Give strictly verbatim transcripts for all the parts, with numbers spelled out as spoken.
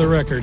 record.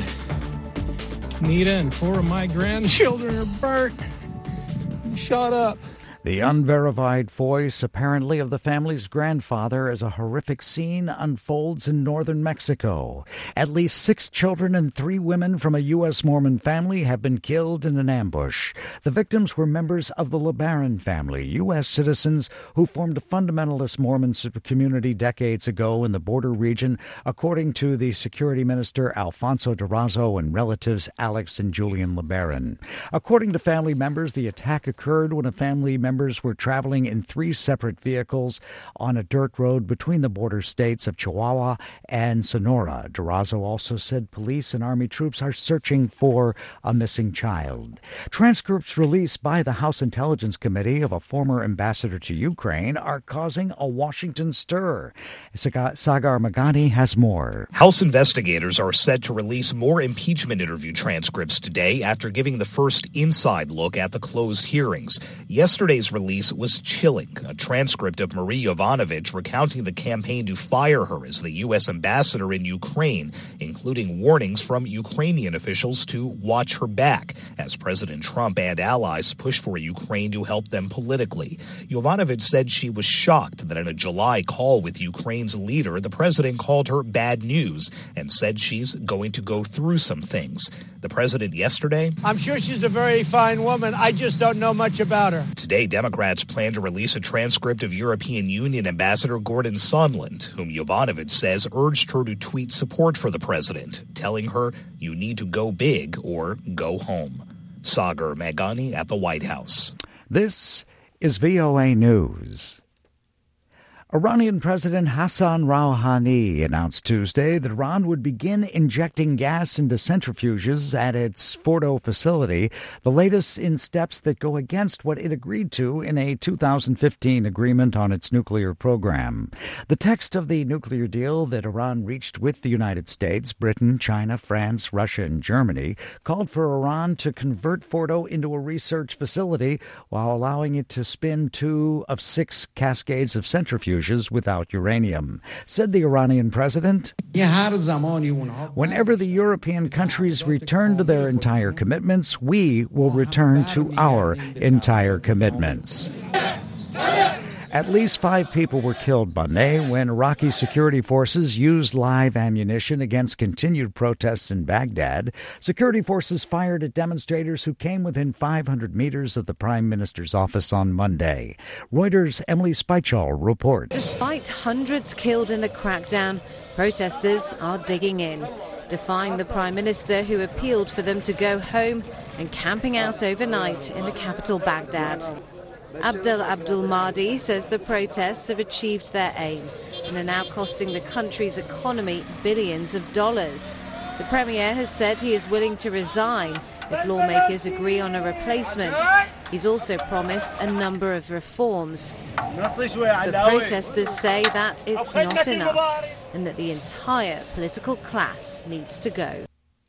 Nita and four of my grandchildren are burnt and shot up. The unverified voice, apparently of the family's grandfather, as a horrific scene unfolds in northern Mexico. At least six children and three women from a U S Mormon family have been killed in an ambush. The victims were members of the LeBaron family, U S citizens who formed a fundamentalist Mormon community decades ago in the border region, according to the Security Minister Alfonso Durazo and relatives Alex and Julian LeBaron. According to family members, the attack occurred when a family member Members were traveling in three separate vehicles on a dirt road between the border states of Chihuahua and Sonora. Durazo also said police and Army troops are searching for a missing child. Transcripts released by the House Intelligence Committee of a former ambassador to Ukraine are causing a Washington stir. Sagar Magani has more. House investigators are set to release more impeachment interview transcripts today after giving the first inside look at the closed hearings. Yesterday's release was chilling, a transcript of Marie Yovanovitch recounting the campaign to fire her as the U S ambassador in Ukraine, including warnings from Ukrainian officials to watch her back as President Trump and allies push for Ukraine to help them politically. Yovanovitch said she was shocked that in a July call with Ukraine's leader, the president called her bad news and said she's going to go through some things. The president yesterday, I'm sure she's a very fine woman. I just don't know much about her. Today, Democrats plan to release a transcript of European Union Ambassador Gordon Sondland, whom Yovanovitch says urged her to tweet support for the president, telling her, you need to go big or go home. Sagar Magani at the White House. This is V O A News. Iranian President Hassan Rouhani announced Tuesday that Iran would begin injecting gas into centrifuges at its Fordo facility, the latest in steps that go against what it agreed to in a two thousand fifteen agreement on its nuclear program. The text of the nuclear deal that Iran reached with the United States, Britain, China, France, Russia, and Germany called for Iran to convert Fordo into a research facility while allowing it to spin two of six cascades of centrifuges without uranium. Said the Iranian president, whenever the European countries return to their entire commitments, we will return to our entire commitments. At least five people were killed Monday when Iraqi security forces used live ammunition against continued protests in Baghdad. Security forces fired at demonstrators who came within five hundred meters of the Prime Minister's office on Monday. Reuters' Emily Speichel reports. Despite hundreds killed in the crackdown, protesters are digging in, defying the Prime Minister, who appealed for them to go home, and camping out overnight in the capital Baghdad. Abdel Abdul Mahdi says the protests have achieved their aim and are now costing the country's economy billions of dollars. The Premier has said he is willing to resign if lawmakers agree on a replacement. He's also promised a number of reforms. The protesters say that it's not enough and that the entire political class needs to go.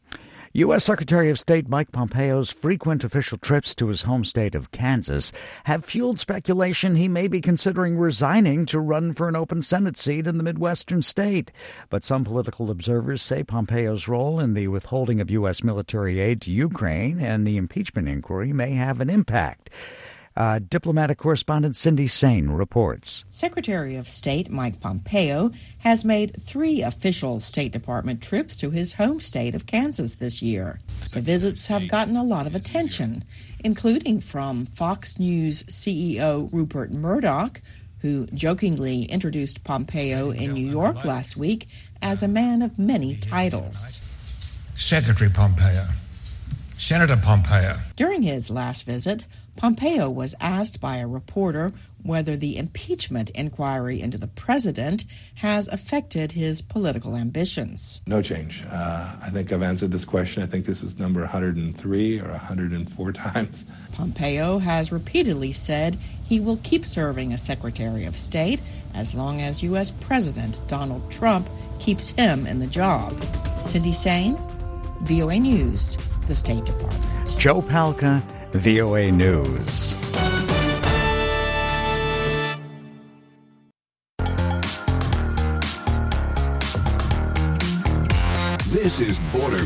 U S. Secretary of State Mike Pompeo's frequent official trips to his home state of Kansas have fueled speculation he may be considering resigning to run for an open Senate seat in the Midwestern state. But some political observers say Pompeo's role in the withholding of U S military aid to Ukraine and the impeachment inquiry may have an impact. Uh, diplomatic correspondent Cindy Sain reports. Secretary of State Mike Pompeo has made three official State Department trips to his home state of Kansas this year. The visits have gotten a lot of attention, including from Fox News C E O Rupert Murdoch, who jokingly introduced Pompeo in New York last week as a man of many titles. Secretary Pompeo, Senator Pompeo. During his last visit, Pompeo was asked by a reporter whether the impeachment inquiry into the president has affected his political ambitions. No change. Uh, I think I've answered this question. I think this is number one hundred three or one hundred four times. Pompeo has repeatedly said he will keep serving as Secretary of State as long as U S. President Donald Trump keeps him in the job. Cindy Sain, V O A News, the State Department. Joe Palca, V O A News. This is Border